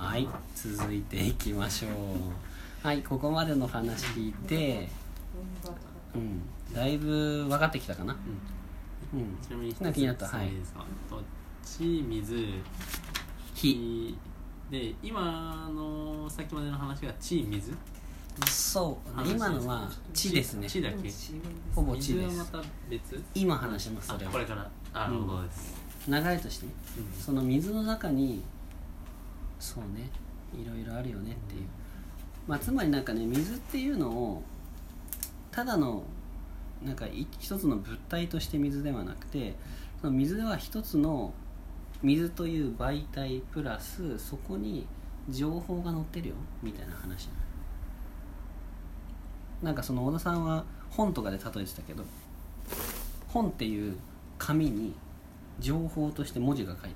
はい、続いていきましょう。はい、ここまでの話聞いて、だいぶ分かってきたかな。 ちなみに気になった。はい。 地、水、火で、今のさっきまでの話が地、水。 そう今のは地ですね。 地だけ。 ほぼ地です。 水はまた別。 今話します。それはこれからなるほどです。 流れとしてね、その水の中にそうね、いろいろあるよねっていう、つまりなんかね、水っていうのをただのなんか一つの物体として水ではなくて、その水は一つの水という媒体プラスそこに情報が載ってるよみたいな話。なんかその小田さんは本とかで例えてたけど、本っていう紙に情報として文字が書いてある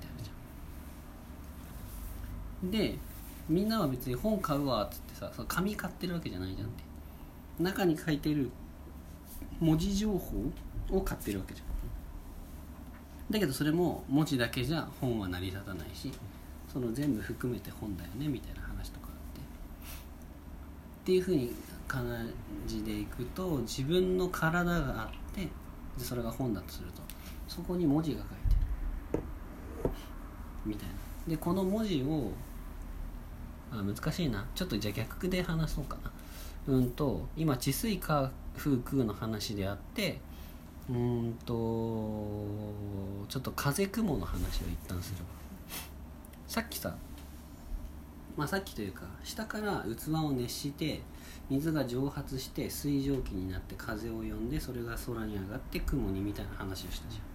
じゃん。でみんなは別に本買うわっつってさ、その紙買ってるわけじゃないじゃんって。中に書いてる文字情報を買ってるわけじゃん。だけどそれも文字だけじゃ本は成り立たないし、その全部含めて本だよねみたいな話とかあってっていう風に感じでいくと、自分の体があって、でそれが本だとするとそこに文字が書いてるみたいな。でこの文字を難しいな、ちょっとじゃあ逆で話そうかな。今地水火風空の話であって、ちょっと風雲の話を一旦するわ。さっきさ、さっきというか下から器を熱して水が蒸発して水蒸気になって風を呼んで、それが空に上がって雲にみたいな話をしたじゃん。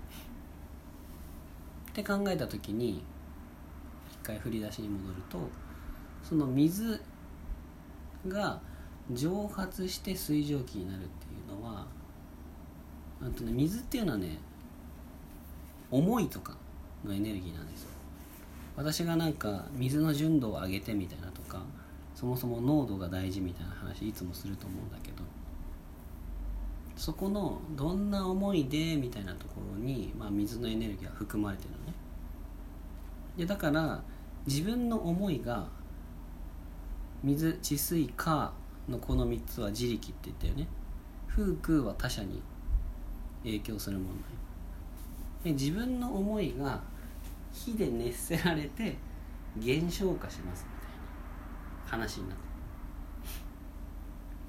って考えた時に一回振り出しに戻ると、その水が蒸発して水蒸気になるっていうのは、水っていうのはね、思いとかのエネルギーなんですよ。私がなんか水の純度を上げてみたいなとか、そもそも濃度が大事みたいな話いつもすると思うんだけど、そこのどんな思いでみたいなところに、水のエネルギーが含まれてるのね。でだから自分の思いが水、地、水、火のこの3つは自力って言ったよね。風空は他者に影響するもので、自分の思いが火で熱せられて減少化しますみたいな話になって、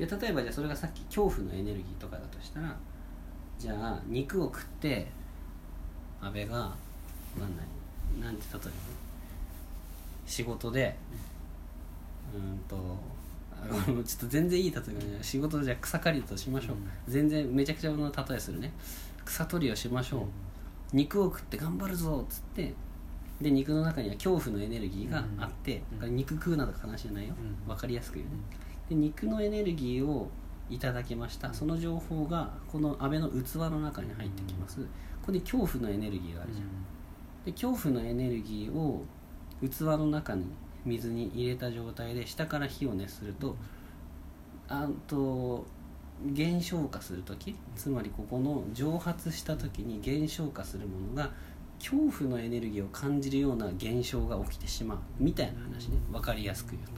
例えばじゃあそれがさっき恐怖のエネルギーとかだとしたら、じゃあ肉を食って安倍がなんて例えば仕事でちょっと全然いい例えがない。仕事でじゃあ草刈りだとしましょう、全然めちゃくちゃの例えするね。草取りをしましょう、肉を食って頑張るぞっつって、で肉の中には恐怖のエネルギーがあって、肉食うなとか話じゃないよ、分かりやすく言うね。で肉のエネルギーをいただきました。その情報がこの安倍の器の中に入ってきます。ここで恐怖のエネルギーがあるじゃん。で恐怖のエネルギーを器の中に水に入れた状態で下から火を熱すると、減少化するとき、つまりここの蒸発したときに減少化するものが恐怖のエネルギーを感じるような現象が起きてしまうみたいな話ね。分かりやすく言うと、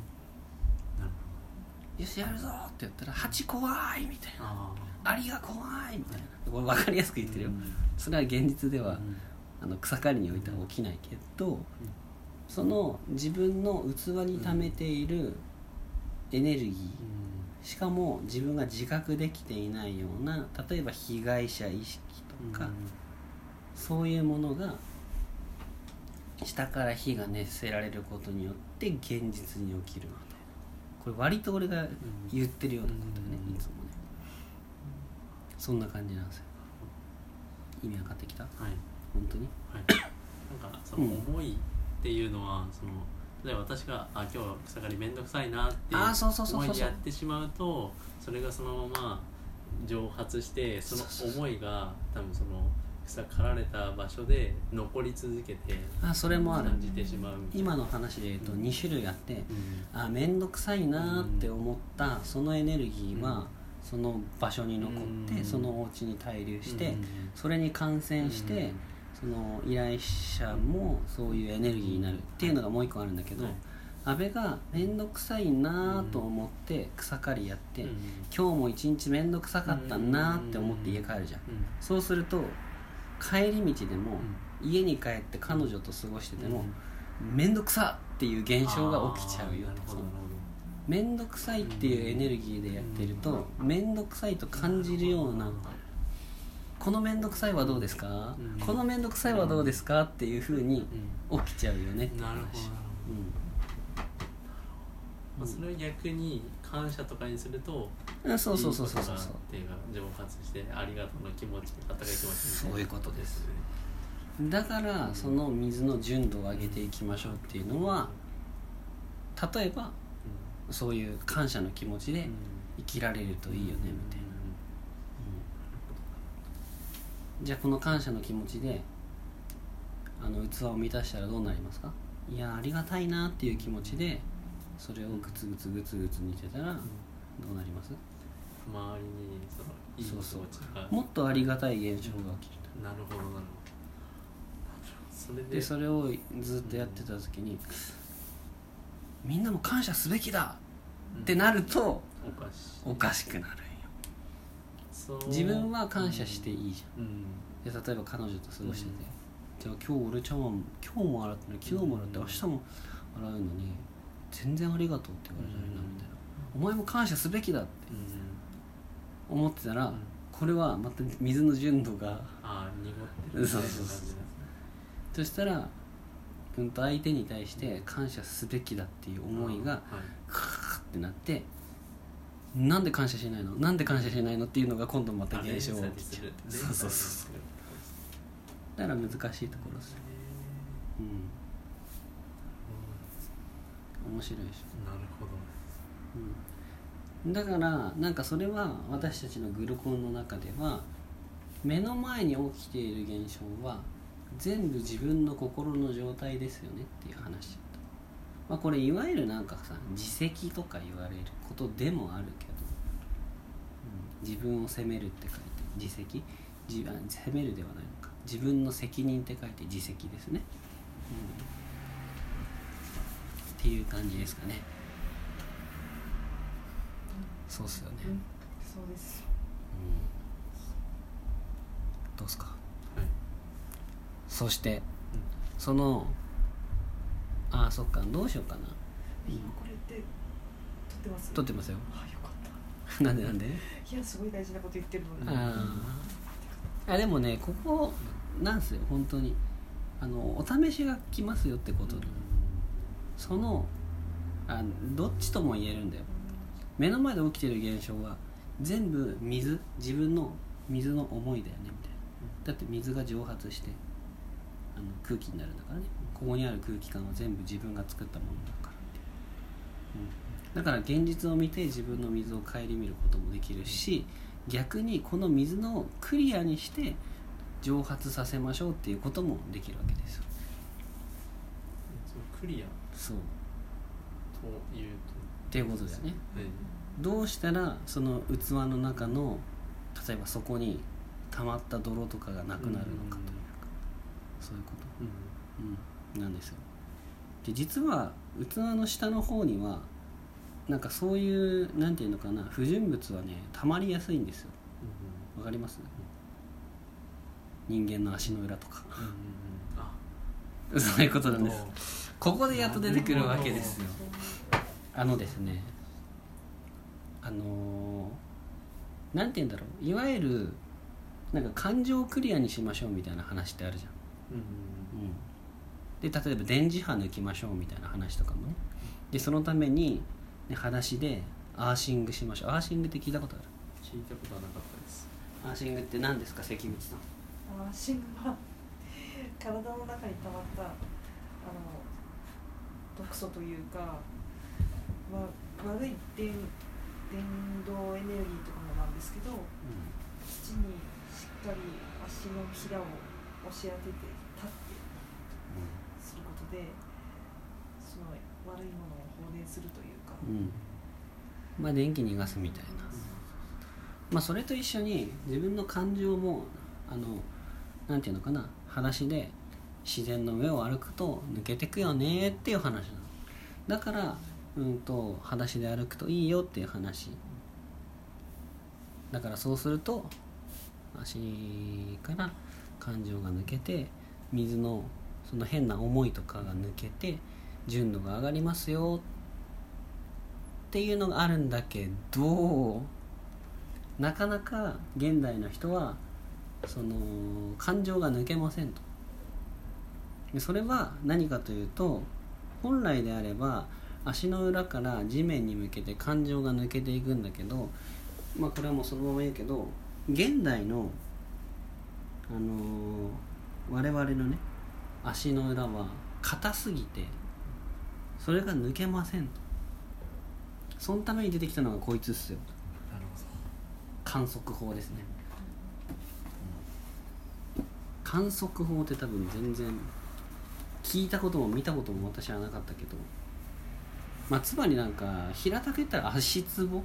よしやるぞって言ったら蜂怖いみたいな、アリが怖いみたいな、これ分かりやすく言ってるよ。それは現実では草刈りにおいては起きないけど、その自分の器に溜めているエネルギー、しかも自分が自覚できていないような、例えば被害者意識とか、そういうものが下から火が熱せられることによって現実に起きるので、これ割と俺が言ってるようなことよね、いつもね。そんな感じなんですよ。意味分かってきた？ はい。 本当に？ はい。なんかその思いっていうのは、その例えば私が今日草刈りめんどくさいなって思いでやってしまうと、それがそのまま蒸発して、その思いが多分その草刈られた場所で残り続けて、 それもある。 感じてしまう。 今の話で言うと2種類あって、めんどくさいなって思ったそのエネルギーはその場所に残って、そのお家に滞留して、それに感染して、その依頼者もそういうエネルギーになるっていうのがもう一個あるんだけど、 安倍が面倒くさいなと思って草刈りやって、今日も一日面倒くさかったなって思って家帰るじゃん、そうすると帰り道でも、家に帰って彼女と過ごしてても、面倒くさっていう現象が起きちゃうよ。面倒くさいっていうエネルギーでやってると、面倒くさいと感じるような、この面倒くさいはどうですか、この面倒くさいはどうですかっていう風に起きちゃうよねって話。 なるほど、それを逆に感謝とかにすると、 そう手が蒸発してありがとうの気持ち、温かい気持ちに、 そういうことですね。だからその水の純度を上げていきましょうっていうのは、例えばそういう感謝の気持ちで生きられるといいよねみたいな、じゃあこの感謝の気持ちで器を満たしたらどうなりますか。いやありがたいなっていう気持ちでそれをグツグツ煮てたらどうなります。 周りにそのいい気持ちがもっとありがたい現象が起きる、 なるほどそれをずっとやってた時に、みんなも感謝すべきだってなると、おかしくなるんよ。自分は感謝していいじゃん、で例えば彼女と過ごしてて、じゃあ今日俺ちゃんは今日も洗ってない、昨日も洗って明日も洗うのに全然ありがとうって言われたらいいなみたいな、お前も感謝すべきだって思ってたら、これはまた水の純度が濁ってる、 そしたら相手に対して感謝すべきだっていう思いがカーってなって、なんで感謝しないのなんで感謝しないのっていうのが今度また現象を起きちゃう。そうだから難しいところですね。面白いでしょ。 なるほど、だからなんかそれは私たちのグルコンの中では、目の前に起きている現象は全部自分の心の状態ですよねっていう話だった。これいわゆるなんかさ、自責とか言われることでもあるけど、自分を責めるって書いて自責、責めるではないのか、自分の責任って書いて自責ですね、っていう感じですかね。そうっすよね、 そうです、 どうっすか。 はい、 そして、そのそっか、どうしようかな。 今これって撮ってます？ 撮ってますよ。 よかったなんでいや、すごい大事なこと言ってるのに。 でもね、ここなんすよ本当に、お試しが来ますよってことで、そのどっちとも言えるんだよ。目の前で起きてる現象は全部自分の水の思いだよねみたいな。だって水が蒸発して空気になるんだからね。ここにある空気感は全部自分が作ったものだからって、だから現実を見て自分の水を顧みることもできるし、逆にこの水のクリアにして蒸発させましょうっていうこともできるわけですよ。 クリアそうというとっていうことだよね、どうしたらその器の中の例えばそこに溜まった泥とかがなくなるのかというか、そういうこと、なんですよ。で実は器の下の方にはなんかそういうなんていうのかな、不純物はね溜まりやすいんですよ。わかります？人間の足の裏とか、そういうことなんです。ここでやっと出てくるわけですよ。ですね、なんて言うんだろう、いわゆるなんか感情をクリアにしましょうみたいな話ってあるじゃん、で例えば電磁波抜きましょうみたいな話とかもね。でそのために、裸足でアーシングしましょう。アーシングって聞いたことある？ 聞いたことはなかったです。 アーシングって何ですか、関口さん？ アーシングは体の中に溜まった毒素というか、悪い電動エネルギーとかもなんですけど、土にしっかり足のひらを押し当てて立ってすることで、その悪いものを放電するというか、 電気逃がすみたいな、それと一緒に自分の感情もなんていうのかな、裸足で自然の上を歩くと抜けてくよねっていう話なの。 だから裸足で歩くといいよっていう話だから、そうすると足から感情が抜けて、水のその変な思いとかが抜けて純度が上がりますよっていうのがあるんだけど、なかなか現代の人はその感情が抜けませんと。でそれは何かというと、本来であれば足の裏から地面に向けて感情が抜けていくんだけど、まあこれはもうそのまま言うけど、現代の我々のね足の裏は硬すぎてそれが抜けませんと。そのために出てきたのがこいつっすよ。 なるほど。 観測法ですね。観測法って多分全然聞いたことも見たことも私はなかったけど、まあつまりなんか平たく言ったら足つぼ、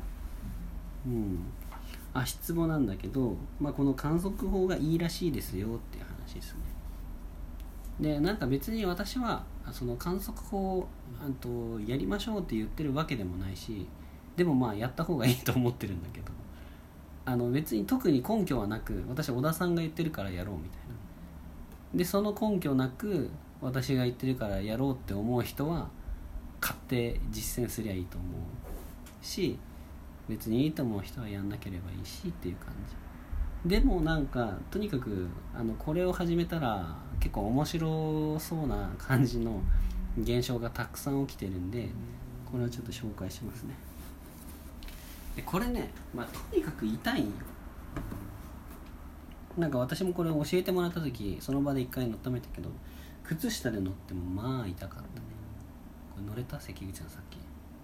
足つぼなんだけど、まあこの観測法がいいらしいですよっていう話ですね。でなんか別に私はその観測法やりましょうって言ってるわけでもないし、でもまあやった方がいいと思ってるんだけど、別に特に根拠はなく、私は小田さんが言ってるからやろうみたいな。でその根拠なく私が言ってるからやろうって思う人は買って実践すりゃいいと思うし、別にいいと思う人はやんなければいいしっていう感じで、もなんかとにかくこれを始めたら結構面白そうな感じの現象がたくさん起きてるんで、これをちょっと紹介しますね。でこれね、まあとにかく痛いんよ。なんか私もこれ教えてもらった時その場で一回乗っためたけど、靴下で乗ってもまあ痛かったね。これ乗れた？関口さんさっき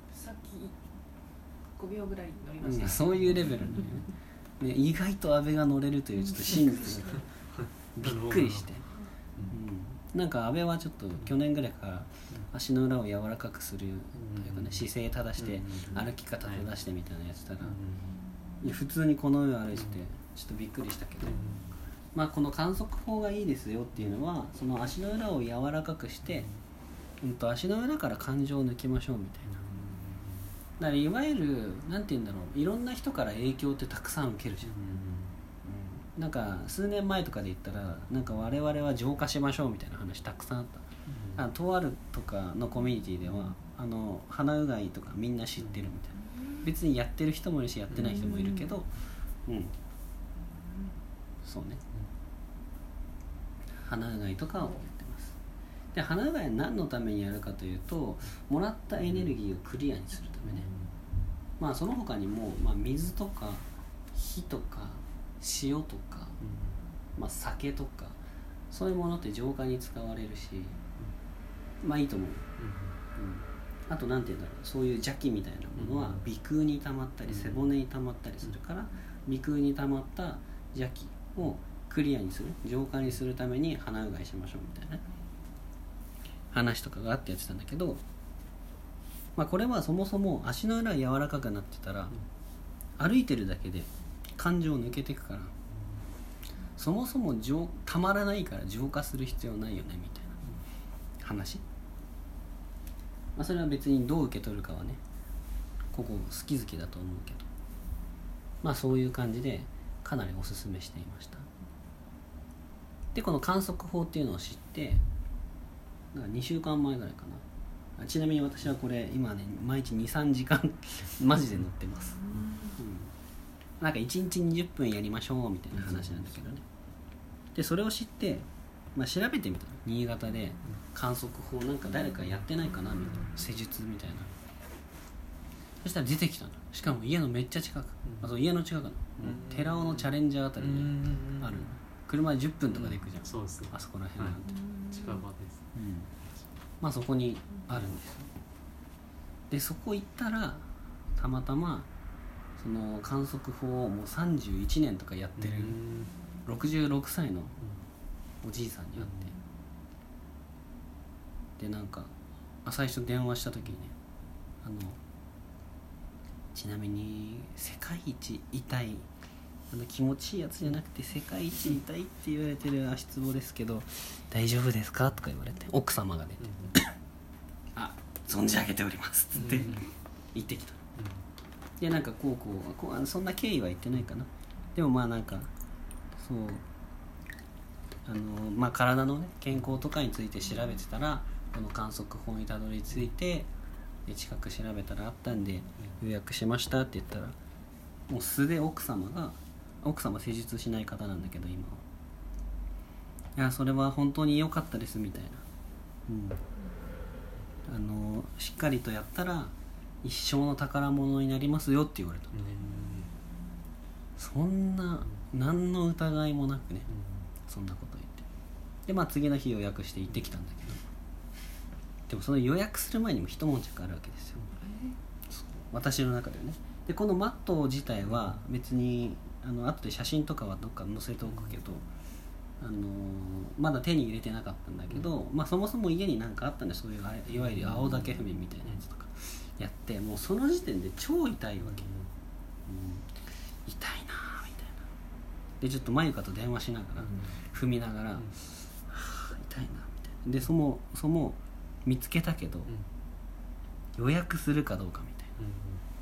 5秒ぐらい乗りました、 そういうレベルのね意外と安倍が乗れるというちょっと真実がびっくりして、なんか安倍はちょっと去年ぐらいから足の裏を柔らかくするというかね、姿勢正して歩き方正してみたいなやつだから、いや普通にこの上歩いててちょっとびっくりしたけど、まあこの観測法がいいですよっていうのは、その足の裏を柔らかくして、足の裏から感情を抜きましょうみたいな。だからいわゆるなんて言うんだろう、いろんな人から影響ってたくさん受けるじゃん、なんか数年前とかで言ったらなんか我々は浄化しましょうみたいな話たくさんあった。とあるとかのコミュニティでは鼻うがいとかみんな知ってるみたいな。別にやってる人もいるしやってない人もいるけど、そうね、鼻うがいとかをやってます。で鼻うがいは何のためにやるかというと、もらったエネルギーをクリアにするためね。まあその他にも、水とか火とか塩とか、酒とかそういうものって浄化に使われるし、まあいいと思う、あとなんていうんだろう、そういう邪気みたいなものは鼻腔に溜まったり背骨に溜まったりするから、鼻腔に溜まった邪気をクリアにする、浄化にするために鼻うがいしましょうみたいな話とかがあってやってたんだけど、これはそもそも足の裏が柔らかくなってたら、歩いてるだけで感情抜けていくから、そもそもたまらないから浄化する必要ないよねみたいな話。それは別にどう受け取るかはね、ここ好き好きだと思うけど、そういう感じでかなりおすすめしていました。でこの観測法っていうのを知って、2週間前ぐらいかな。ちなみに私はこれ今ね毎日 2,3 時間マジで乗ってます、なんか1日20分やりましょうみたいな話なんだけどね。でそれを知って、調べてみたの。新潟で観測法なんか誰かやってないかなみたいな、施術みたいな。そしたら出てきたの。しかも家のめっちゃ近く、家の近くの寺尾のチャレンジャーあたりにあるの。車で10分とかで行くじゃん、 そうですね、 あそこら辺なんて、 近場です。 そこにあるんですよ。でそこ行ったらたまたまその観測法をもう31年とかやってる66歳のおじいさんに会って、でなんか最初電話した時にね、ちなみに世界一痛い気持ちいいやつじゃなくて世界一痛いって言われてる足つぼですけど大丈夫ですかとか言われて、奥様が出て、 存じ上げておりますっつって言ってきた。でなんかこうそんな経緯は言ってないかな。でもまあなんかそうまあ体のね健康とかについて調べてたらこの観測法にたどり着いて、で近く調べたらあったんで予約しましたって言ったら、もう素で奥様施術しない方なんだけど今は、いやそれは本当に良かったですみたいな、しっかりとやったら一生の宝物になりますよって言われた。そんな何の疑いもなくね、そんなこと言って、でまあ次の日予約して行ってきたんだけど、でもその予約する前にも一悶着あるわけですよ、私の中ではね。でこのマット自体は別に後で写真とかはどっか載せておくけど、まだ手に入れてなかったんだけど、まあそもそも家になんかあったんで、そういういわゆる青竹踏みみたいなやつとかやって、もうその時点で超痛いわけ、痛いなみたいな。でちょっとまゆかと電話しながら、踏みながら、はあ痛いなみたいな。でそも見つけたけど、予約するかどうかみたいな、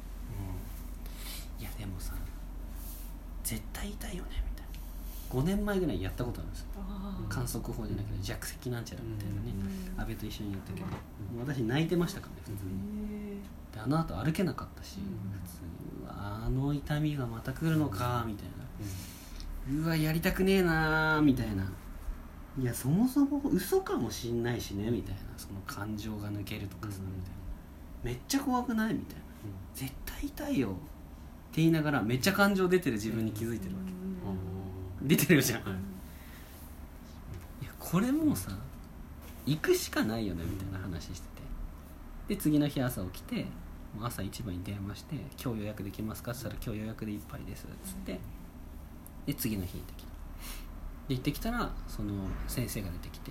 いやでもさ絶対痛いよねみたいな。5年前ぐらいやったことあるんですよ、観測法じゃなくて弱石なんちゃらみたいなね、安倍と一緒にやったけど、もう私泣いてましたからね普通に。であの後歩けなかったし、普通にあの痛みがまた来るのかみたいな、うわやりたくねえなみたいな。いやそもそも嘘かもしんないしねみたいな、その感情が抜けるとかさ、みたいな、めっちゃ怖くないみたいな、絶対痛いよって言いながらめっちゃ感情出てる自分に気づいてるわけ、出てるじゃん、いやこれもうさ行くしかないよねみたいな話してて、で次の日朝起きてもう朝一番に電話して「今日予約できますか?」って言ったら「今日予約でいっぱいです」っつって、で次の日行ってきた。で行ってきたらその先生が出てきて、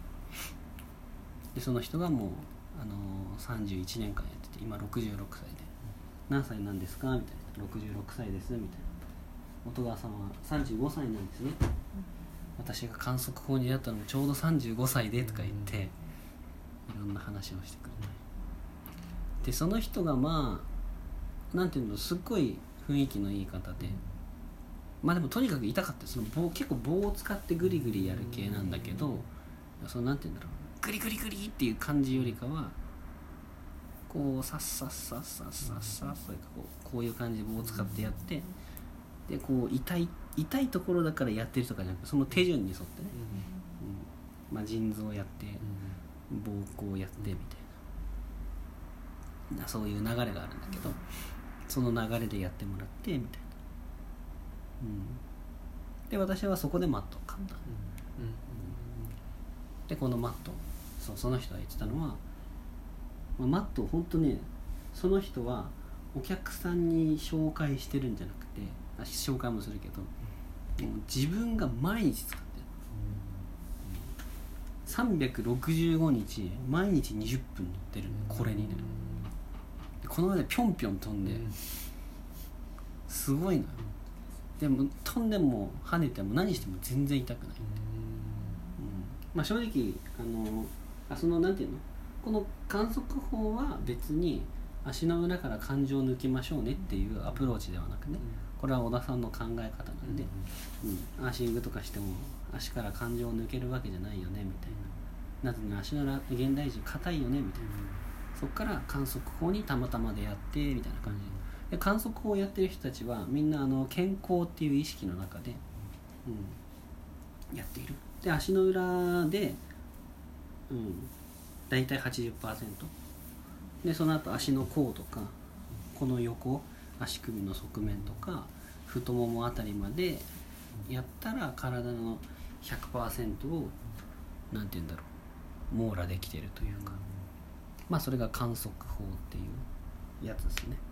でその人がもう31年間やってて、今66歳で「何歳なんですか?」みたいな「66歳です」みたいな「音川さんは35歳なんですね」私が観測法に出会ったのもちょうど35歳でとか言って、いろんな話をしてくれて、でその人がまあなんていうの、すっごい雰囲気のいい方で、まあでもとにかく痛かった。その結構棒を使ってグリグリやる系なんだけど、そのなんていうんだろう、グリグリグリっていう感じよりかはこうサッサッサッサッサッサッ、それかこういう感じで棒を使ってやって、でこう痛いところだからやってるとかじゃなくて、その手順に沿ってね、まあ腎臓やって膀胱やってみたいな、そういう流れがあるんだけど、その流れでやってもらってみたいな。で私はそこでマットを買った、でこのマット、その人が言ってたのは、マットを本当ね、その人はお客さんに紹介してるんじゃなくて、紹介もするけど、自分が毎日使ってる、365日毎日20分乗ってる、これにね。この上でぴょんぴょん飛んで、すごいのよ。でも飛んでも跳ねても何しても全然痛くない、まあ正直そのなんていうの、この観測法は別に足の裏から感情を抜きましょうねっていうアプローチではなくね、これは小田さんの考え方なんで、アーシングとかしても足から感情を抜けるわけじゃないよねみたいな、なぜなら足の裏現代人硬いよねみたいな、そっから観測法にたまたまでやってみたいな感じで、観測法をやってる人たちはみんな健康っていう意識の中で、やっている。で足の裏で、だいたい 80% で、その後足の甲とかこの横足首の側面とか太ももあたりまでやったら体の 100% をなんて言うんだろう、網羅できてるというか、まあそれが観測法っていうやつですね。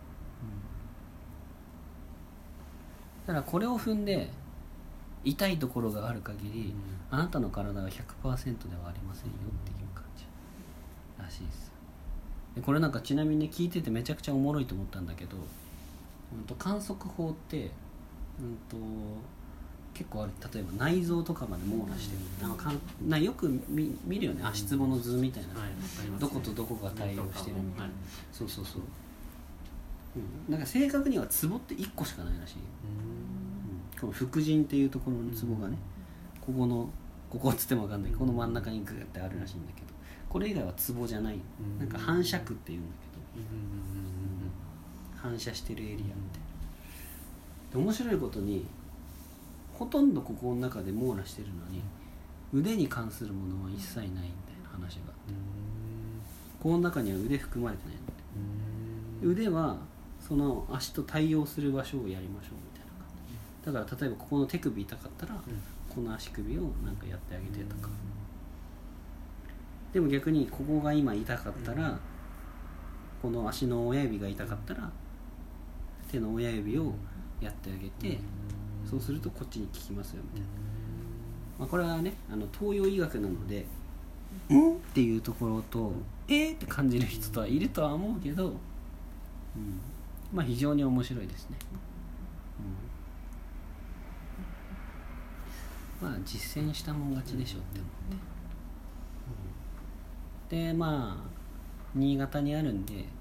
だからこれを踏んで痛いところがある限り、あなたの体は 100% ではありませんよっていう感じらしいです。でこれなんかちなみに聞いててめちゃくちゃおもろいと思ったんだけど、観測法って、 結構ある。例えば内臓とかまで網羅してる、よく 見るよね、足つぼの図みたいな、どことどこが対応してるみたいな、そうそうそう、なんか正確にはツボって1個しかないらしい、この副腎っていうところのツボがね、ここっつっても分かんない、この真ん中にグーってあるらしいんだけど、これ以外はツボじゃない、なんか反射区っていうんだけど、反射してるエリアみたいな。で面白いことにほとんどここの中で網羅してるのに腕に関するものは一切ないみたいな話があって、この中には腕含まれてないので、腕はその足と対応する場所をやりましょうみたいな感じだから、例えばここの手首痛かったら、この足首をなんかやってあげてとか、でも逆にここが今痛かったら、この足の親指が痛かったら手の親指をやってあげて、そうするとこっちに効きますよみたいな、これはね東洋医学なのでっていうところとって感じる人とはいるとは思うけど、非常に面白いですね、実践したもん勝ちでしょって思って、で新潟にあるんで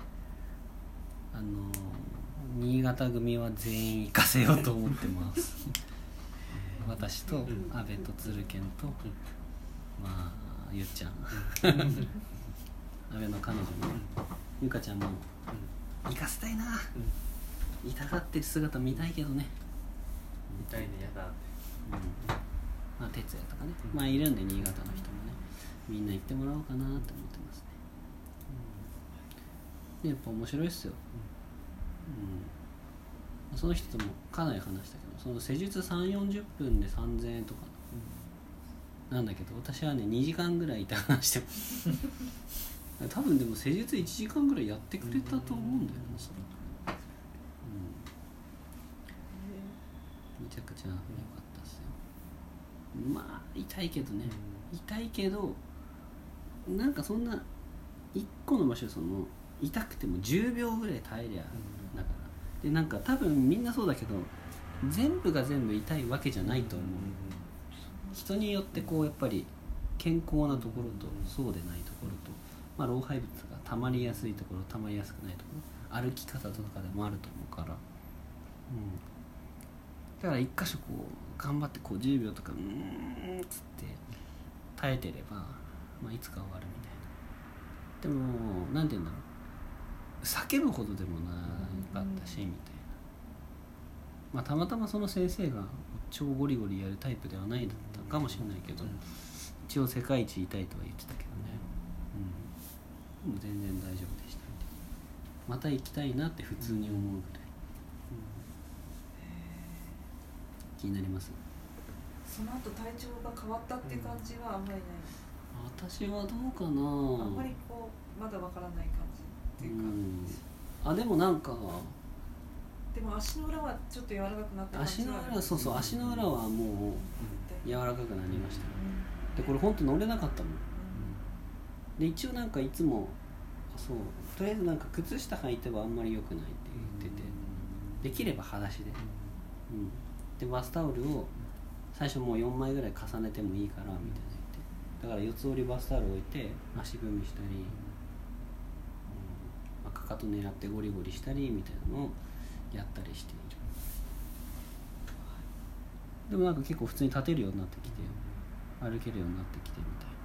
新潟組は全員行かせようと思ってます私と阿部と鶴健とゆっちゃん阿部の彼女もゆかちゃんも行かせたいな、痛がってる姿見たいけどね、 見たいね、やだって、 哲也とかね、いるんで新潟の人もね、みんな行ってもらおうかなって思ってますね、でやっぱ面白いっすよ、その人ともかなり話したけど、その施術 3,40 分で3000円とかなんだけど、私はね2時間ぐらいいて話してます多分でも施術1時間ぐらいやってくれたと思うんだよね、めちゃくちゃ良かったですよ。痛いけどね、痛いけどなんかそんな1個の場所痛くても10秒ぐらい耐えりゃだから、でなんか多分みんなそうだけど全部が全部痛いわけじゃないと思う、人によってやっぱり健康なところとそうでないところと、老廃物が溜まりやすいところ溜まりやすくないところ、歩き方とかでもあると思うから、だから一箇所頑張って10秒とかつって耐えてれば、いつか終わるみたいな。でもなんて言うんだろう、叫ぶほどでもなかったしみたいな、たまたまその先生が超ゴリゴリやるタイプではないだったかもしれないけど、一応世界一痛いとは言ってたけどね、もう全然大丈夫でしたみたいな。また行きたいなって普通に思うぐらい、気になります。 その後体調が変わったっていう感じはあんまりない、 私はどうかな、 あんまりまだわからない感じっていうか、 でもなんかでも足の裏はちょっと柔らかくなった感じはある。 足の裏はもう柔らかくなりました、でこれ本当乗れなかったもん、で一応なんかいつもとりあえずなんか靴下履いてはあんまり良くないって言ってて、できれば裸足で、でバスタオルを最初もう4枚ぐらい重ねてもいいからみたいな言って、だから四つ折りバスタオル置いて足踏みしたり、かかと狙ってゴリゴリしたりみたいなのをやったりしている。でもなんか結構普通に立てるようになってきて、歩けるようになってきてみた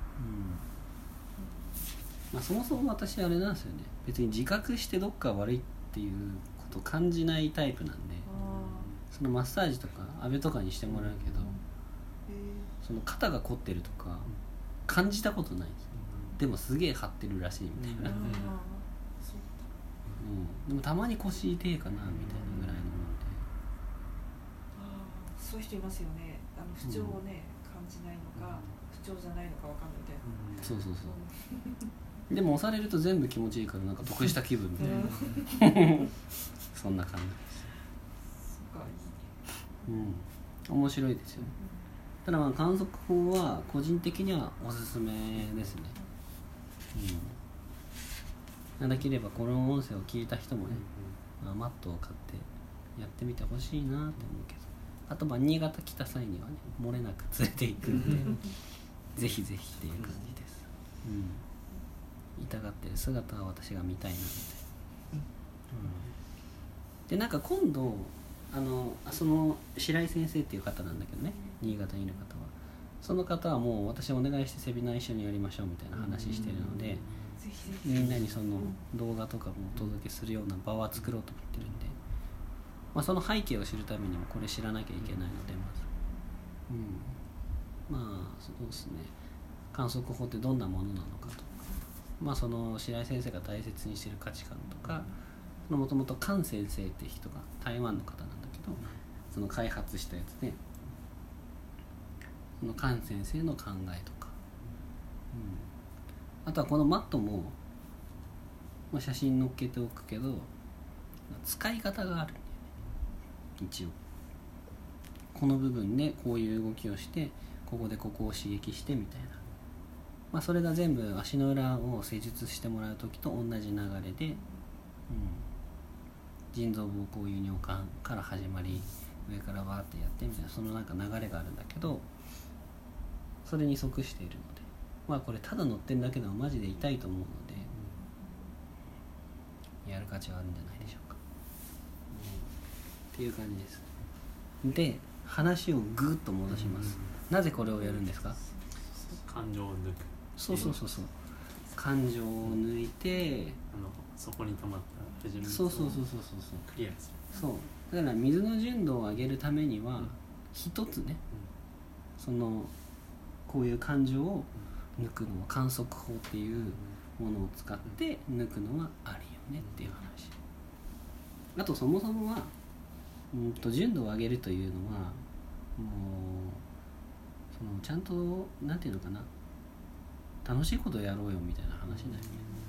いな、そもそも私あれなんですよね、別に自覚してどっか悪いっていうことを感じないタイプなんで、そのマッサージとか阿部とかにしてもらうけど、その肩が凝ってるとか感じたことないです、でもすげえ張ってるらしいみたいな、でもたまに腰痛いかなみたいなぐらいのもんで、 そういう人いますよね、不調をね、感じないのか不調じゃないのかわかんないみたいな、 そうでも押されると全部気持ちいいからなんか得した気分みたいなそんな感じです。 そっか、いいね、 面白いですよ。ただ観測法は個人的にはおすすめですね。できればこの音声を聞いた人もね、マットを買ってやってみてほしいなって思うけど、 あと新潟来た際にはね漏れなく連れていくんでぜひぜひっていう感じです、痛がってる姿は私が見たいなみたいな、でなんか今度その白井先生っていう方なんだけどね、新潟にいる方はその方はもう私お願いしてセミナー一緒にやりましょうみたいな話してるので、みんなにその動画とかもお届けするような場は作ろうと思ってるんで、その背景を知るためにもこれ知らなきゃいけないのでまず、そうですね、観測法ってどんなものなのかとか、その白井先生が大切にしている価値観とか、もともと菅先生って人が台湾の方なんだけど、その開発したやつで、その菅先生の考えとか、あとはこのマットも、写真載っけておくけど使い方があるんだよね。一応この部分でこういう動きをしてここでここを刺激してみたいな、それが全部足の裏を施術してもらう時と同じ流れで、腎臓膀胱輸尿管から始まり上からバーってやってみたいな、そのなんか流れがあるんだけど、それに即しているので、これただ乗ってるだけではマジで痛いと思うので、やる価値はあるんじゃないでしょうか、っていう感じです。で話をグッと戻します、なぜこれをやるんですか。 感情を抜く。 そう感情を抜いてそこに溜まった不純物そうをクリアする。 そうだから水の純度を上げるためには一つね、そのこういう感情を抜くのは観測法っていうものを使って抜くのはありよねっていう話。あとそもそもは純度を上げるというのはもうそのちゃんとなんていうのかな、楽しいことをやろうよみたいな話だよね、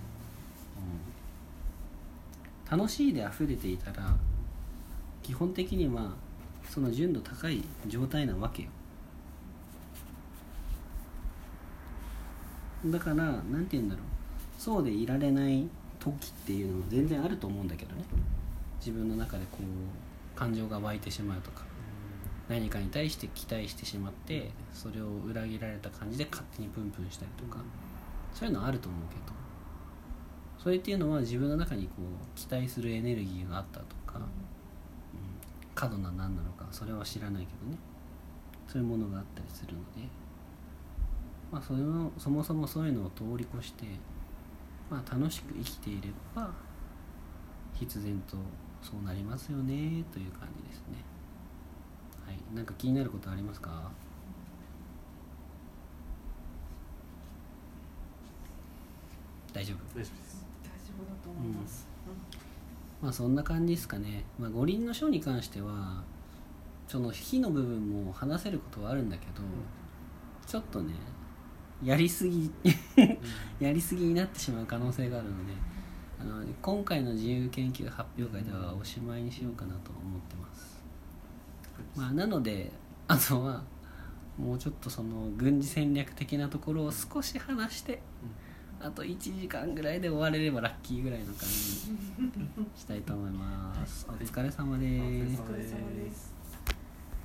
楽しいで溢れていたら基本的にはその純度高い状態なわけよ。だからなんていうんだろう、そうでいられない時っていうのも全然あると思うんだけどね。自分の中でこう感情が湧いてしまうとか、何かに対して期待してしまってそれを裏切られた感じで勝手にプンプンしたりとか、そういうのあると思うけど、それっていうのは自分の中にこう期待するエネルギーがあったとか、過度な何なのかそれは知らないけどね、そういうものがあったりするので、そもそもそういうのを通り越して、楽しく生きていれば必然とそうなりますよねという感じですね。はい、なんか気になることありますか？大丈夫？ 大丈夫です。 大丈夫だと思います、 そんな感じですかね。五輪の書に関してはその火の部分も話せることはあるんだけど、ちょっとねやりすぎやりすぎになってしまう可能性があるので、今回の自由研究発表会ではおしまいにしようかなと思ってます、なのであとはもうちょっとその軍事戦略的なところを少し話して、あと1時間ぐらいで終われればラッキーぐらいの感じにしたいと思います。お疲れ様です。 お疲れ様です。